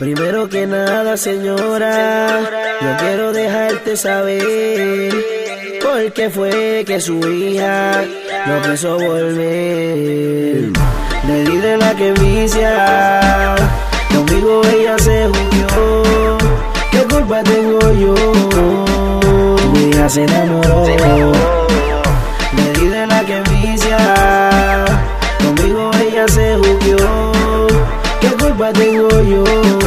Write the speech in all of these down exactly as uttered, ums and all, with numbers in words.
Primero que nada, señora, yo quiero dejarte saber por qué fue que su hija no quiso volver. Le di de la que vicia, conmigo ella se jugó. ¿Qué culpa tengo yo? Mi hija se enamoró. Le di de la que vicia, conmigo ella se jugó. ¿Qué culpa tengo yo?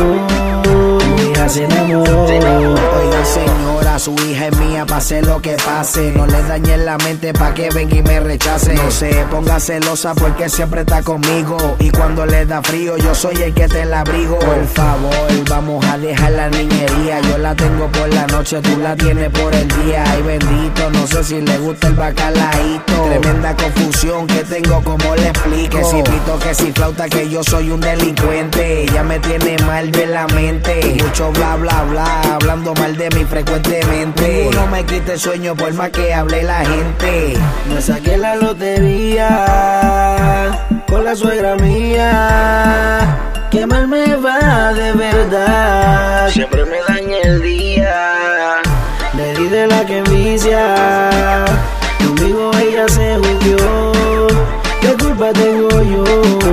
Mi hija se enamoró. Oiga, señora, su hija es mía, pase lo que pase. No le dañe la mente pa' que venga y me rechace. No se ponga celosa porque siempre está conmigo. Y cuando le da frío, yo soy el que te la abrigo. Por favor, vamos a dejar la niñería. Yo la tengo por la noche, tú la tienes por el día. Ay, bendito, no sé si le gusta el bacalaíto. Tremenda confusión que tengo, como le explico. Que si pito, que si flauta, que yo soy un delincuente. Ella me tiene mal de la mente. Mucho bla, bla, bla, hablando mal de mí frecuentemente. No me quite el sueño por más que hable la gente. Me saqué la lotería con la suegra mía. Qué mal me va de verdad, siempre me daña el día. Le di de la que vicia, conmigo ella se jugó. ¿Qué culpa tengo yo?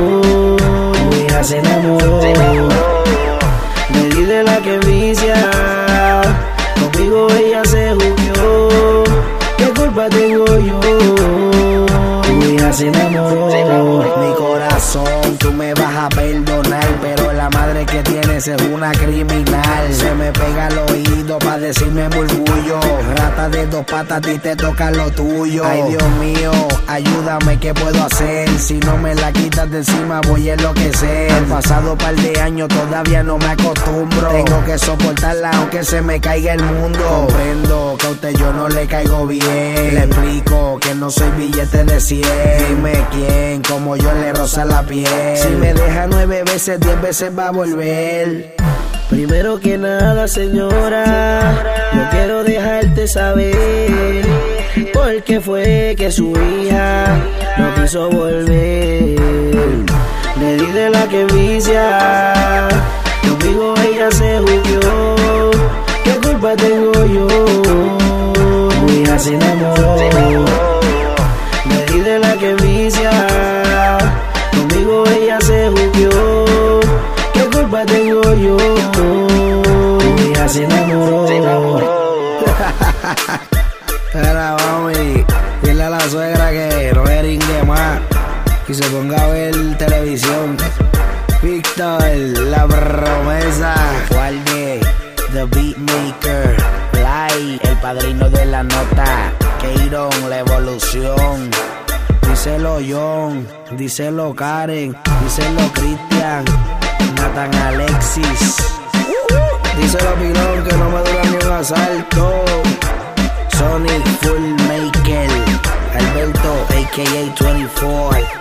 Mi hija se enamoró. Le di de la que vicia, conmigo ella se jugó. ¿Qué culpa tengo yo? Mi hija se enamoró. Mi corazón, tú me vas a perdonar, pero la madre que tienes es una criminal. Se me pega al oído pa' decirme murmullo. Rata de dos patas, a ti te toca lo tuyo. Ay, Dios mío, ayúdame, ¿qué puedo hacer? Si no me la quitas de encima voy a enloquecer. Han pasado par de años, todavía no me acostumbro. Tengo que soportarla aunque se me caiga el mundo. Comprendo que a usted yo no le caigo bien. Le explico que no soy billete de cien. Dime quién, como yo le roza la piel. Si me deja nueve veces, diez veces va a volver. Primero que nada, señora, yo quiero dejarte saber por qué fue que su hija no quiso volver. Le di de la que vicia, conmigo ella se jugó. ¿Qué culpa tengo yo? Mi hija se enamoró. Le di de la que vicia, conmigo ella se jugó. ¿Qué culpa tengo yo? Mi hija se enamoró. Espera, mami, dile a la suegra que no eringue más y se ponga a ver televisión. Víctor, la promesa. Guarde, The Beatmaker, Lai, el padrino de la nota. Keiron, la evolución. Díselo John, díselo Karen, díselo Cristian, Nathan Alexis. Díselo Pilón que no me dura ni un asalto. Sonic Full Maker, Alberto a k a veinticuatro.